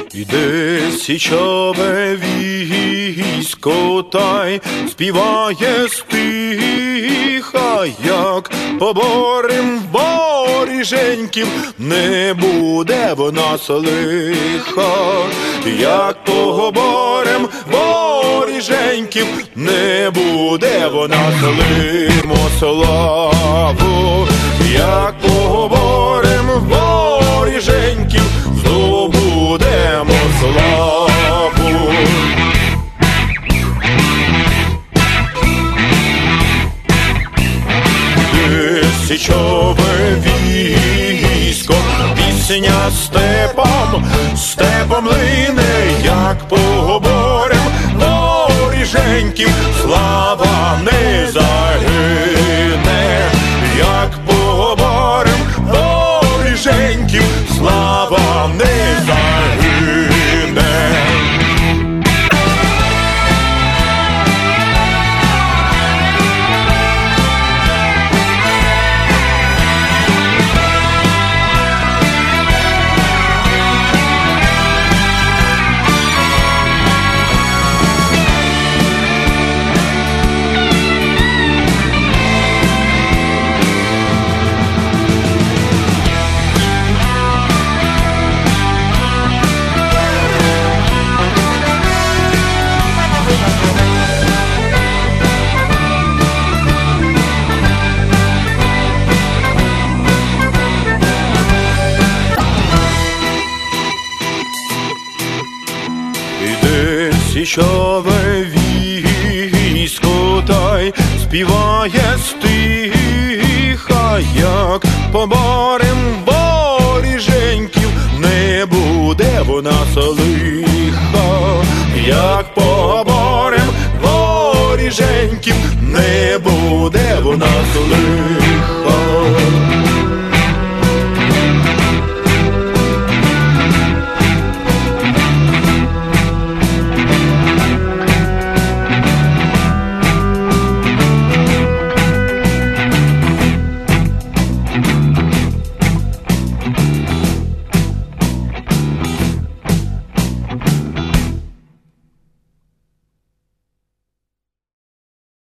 Іде січове військо, та й співає стиха, як поборем воріженьків, не буде в нас лиха. Як поборем воріженьків, не буде в нас лимо славу. Як поборем воріженьків, здобудемо славу. Січове військо, пісня степом, степом лине, як поборем воріженьків, слава не загине. Як поборем воріженьків, слава не загине. Іде січове військо, та й співає стиха, як поборем воріженьків, не буде в нас лиха. Як поборем воріженьків, не буде в нас лиха.